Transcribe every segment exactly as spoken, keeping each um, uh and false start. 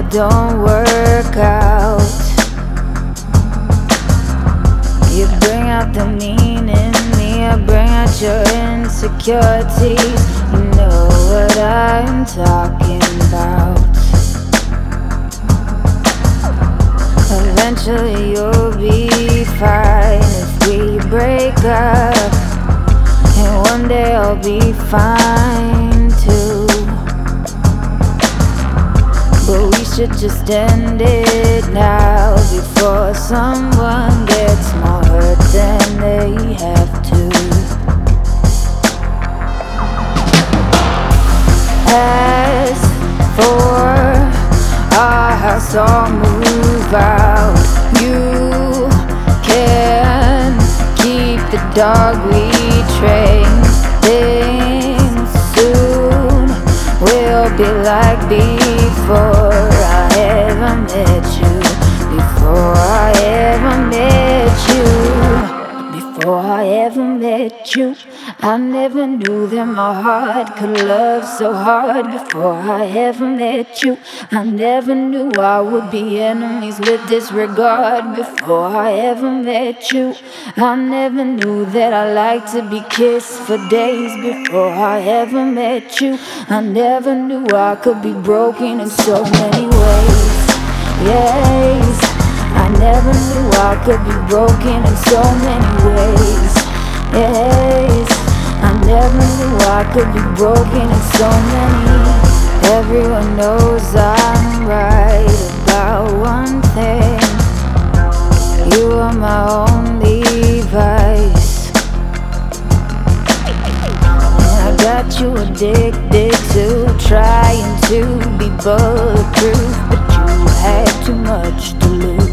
don't work out. You bring out the mean in me, I bring out your insecurities. You know what I'm talking about. Eventually you'll be fine if we break up, and one day I'll be fine too. But we should just end it now before someone gets more hurt than they have to. As for our house, I'll move out. You can keep the dog we trained. Things soon will be like before I ever met you. Before I ever met you. Before I ever met you, I never knew that my heart could love so hard. Before I ever met you, I never knew I would be enemies with disregard. Before I ever met you, I never knew that I liked to be kissed for days. Before I ever met you, I never knew I could be broken in so many ways. Yes, I never knew I could be broken in so many ways. Yes, I never knew I could be broken in so many. Everyone knows I'm right about one thing. You are my only vice, and I got you addicted to trying to be bulletproof, but you had too much to lose.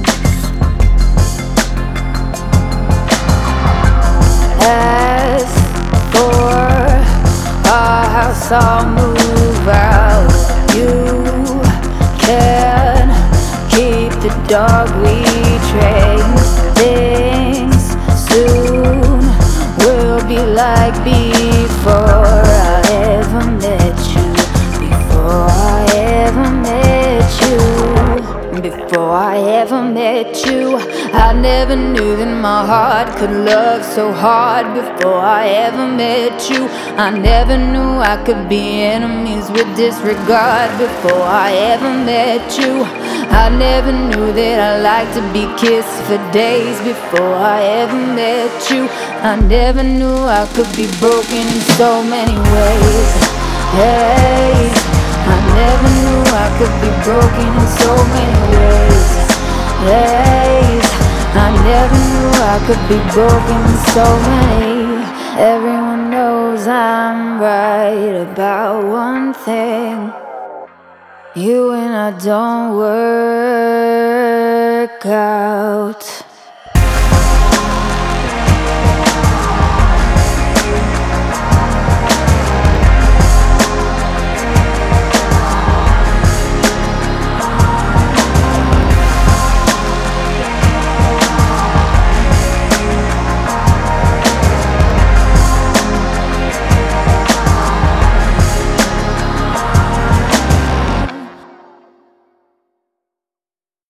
As for our house, I'll move out. You can keep the dog we trained. Things soon will be like before I ever met you. Before I ever met you. Before I ever met you, I never knew that my heart could love so hard. Before I ever met you, I never knew I could be enemies with disregard. Before I ever met you, I never knew that I liked to be kissed for days. Before I ever met you, I never knew I could be broken in so many ways. Hey, I never knew I could be broken in so many ways. Days, I never knew I could be broken in so many. Everyone knows I'm right about one thing. You and I don't work out.